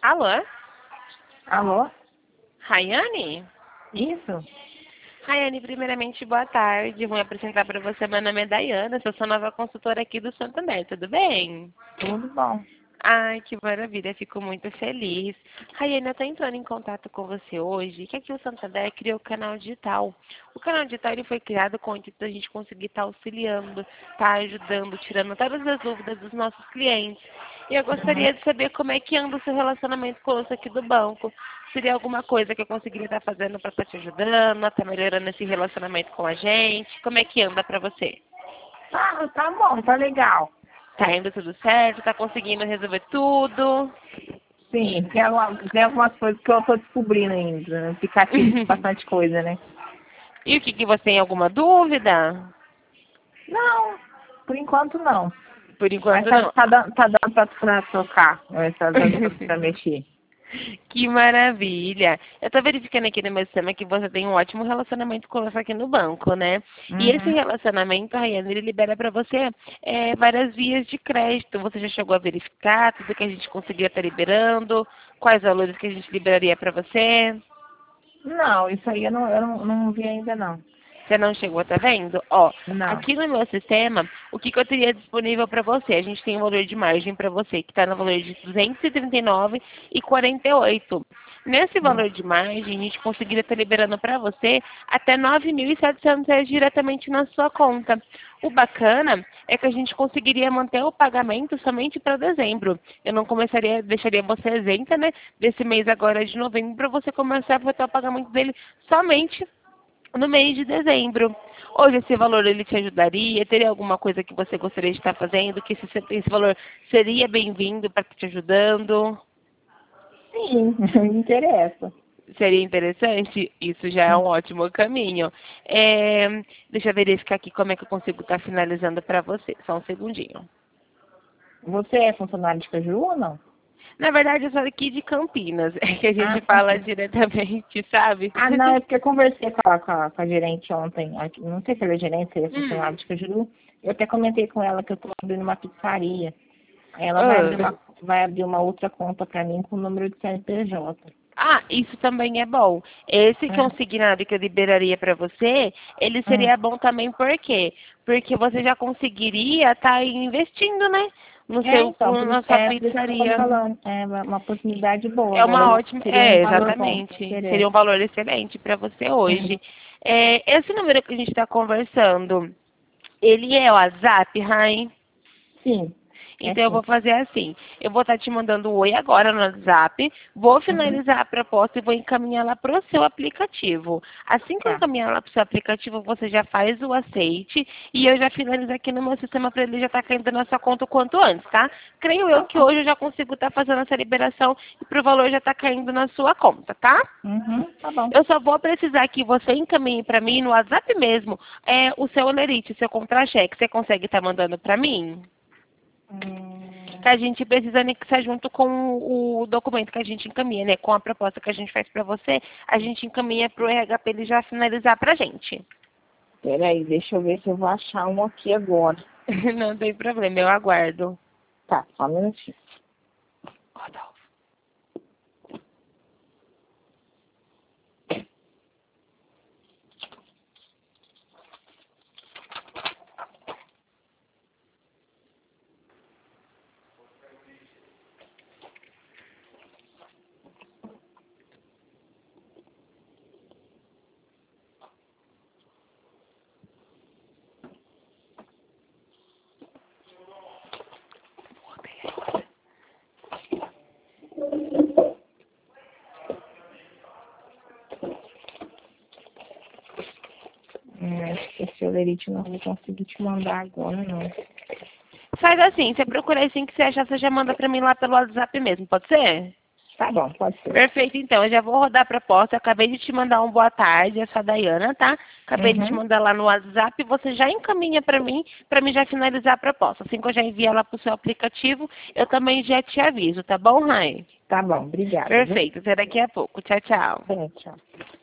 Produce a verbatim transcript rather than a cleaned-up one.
Alô? Alô? Rayane? Isso? Rayane, primeiramente, boa tarde. Vou me apresentar para você. Meu nome é Dayana, sou sua nova consultora aqui do Santander, tudo bem? Tudo bom. Ai, que maravilha, fico muito feliz. Rayane, eu estou entrando em contato com você hoje, que aqui o Santander criou o canal digital. O canal digital ele foi criado com o intuito da gente conseguir estar auxiliando, estar ajudando, tirando todas as dúvidas dos nossos clientes. E eu Uhum. gostaria de saber como é que anda o seu relacionamento conosco aqui do banco. Seria alguma coisa que eu conseguiria estar fazendo para estar te ajudando, estar melhorando esse relacionamento com a gente? Como é que anda para você? Tá, tá bom, tá legal. Tá indo tudo certo? Tá conseguindo resolver tudo? Sim, tem, alguma, tem algumas coisas que eu tô descobrindo ainda. No aplicativo tem bastante coisa, né? E o que, que você tem alguma dúvida? Não, por enquanto não. Por Mas enquanto tá, não. tá, dando, tá dando pra, pra trocar, né? Tá dando pra, pra mexer. Que maravilha! Eu tô verificando aqui no meu sistema que você tem um ótimo relacionamento conosco aqui no banco, né? E esse Uhum. relacionamento, Rayane, ele libera para você é, várias vias de crédito. Você já chegou a verificar tudo que a gente conseguiria estar liberando? Quais valores que a gente liberaria para você? Não, isso aí eu não, eu não, não vi ainda não. Você não chegou, tá vendo? Ó, Não. aqui no meu sistema, o que, que eu teria disponível para você? A gente tem um valor de margem para você, que está no valor de duzentos e trinta e nove reais e quarenta e oito centavos. Nesse Hum. valor de margem, a gente conseguiria estar liberando para você até nove mil e setecentos reais diretamente na sua conta. O bacana é que a gente conseguiria manter o pagamento somente para dezembro. Eu não começaria, deixaria você isenta, né, desse mês agora de novembro, para você começar a fazer o pagamento dele somente no mês de dezembro. Hoje esse valor ele te ajudaria? Teria alguma coisa que você gostaria de estar fazendo? Que esse, esse valor seria bem-vindo para estar te ajudando? Sim, me interessa. Seria interessante? Isso já é um ótimo caminho. É, deixa eu verificar aqui como é que eu consigo estar finalizando para você. Só um segundinho. Você é funcionário de Caju ou não? Na verdade, eu sou aqui de Campinas. É que a gente Ah, fala Campinas. diretamente, sabe? Ah, não, é porque eu conversei com a, com a, com a gerente ontem, aqui, não sei se ela é gerente, se ela é Hum. funcionária de Cajuru. Eu até comentei com ela que eu estou abrindo uma pizzaria. Aí ela vai abrir Ah. uma, vai abrir uma outra conta para mim com o número de C N P J. Ah, isso também é bom. Esse É, consignado que eu liberaria para você, ele hum. seria bom também por quê? Porque você já conseguiria estar investindo, né? No É, seu, então, por na isso, sua é por isso que eu estou pizzaria. falando. É uma uma oportunidade boa. É Agora uma ótima, seria um é, valor bom, me exatamente. Seria interessa. um valor excelente para você Uhum. hoje. É, esse número que a gente está conversando, ele é o WhatsApp, Rai? Sim, é Então eu vou sim. fazer assim, eu vou estar te mandando um oi agora no WhatsApp, vou Uhum. finalizar a proposta e vou encaminhá-la para o seu aplicativo. Assim que eu Tá. encaminhar ela para o seu aplicativo, você já faz o aceite e eu já finalizo aqui no meu sistema para ele já estar caindo na sua conta o quanto antes, tá? Creio eu Tá que bom. hoje eu já consigo estar fazendo essa liberação e para o valor já estar caindo na sua conta, tá? Uhum. Tá bom. Eu só vou precisar que você encaminhe para mim no WhatsApp mesmo é, o seu olerite, o seu contra-cheque. Você consegue estar mandando para mim? Que Hum, a gente precisa anexar junto com o documento que a gente encaminha, né? Com a proposta que a gente faz para você, a gente encaminha para o R H P ele já finalizar para a gente. peraí, deixa eu ver se eu vou achar um aqui agora. Não tem problema, eu aguardo. Tá, só um minutinho. Rodolfo. Hum, acho que esse olerite eu não vou conseguir te mandar agora, não. Faz assim, você procura assim que você achar, você já manda para mim lá pelo WhatsApp mesmo, pode ser? Tá bom, pode ser. Perfeito, então. Eu já vou rodar a proposta. Eu acabei de te mandar um boa tarde, essa é a Dayana, tá? Acabei de te Uhum. mandar lá no WhatsApp. Você já encaminha para mim, para mim já finalizar a proposta. Assim que eu já enviar ela para o seu aplicativo, eu também já te aviso, tá bom, Rai? Tá bom, obrigada, viu? Perfeito. Até daqui a pouco. Tchau, tchau. É, tchau.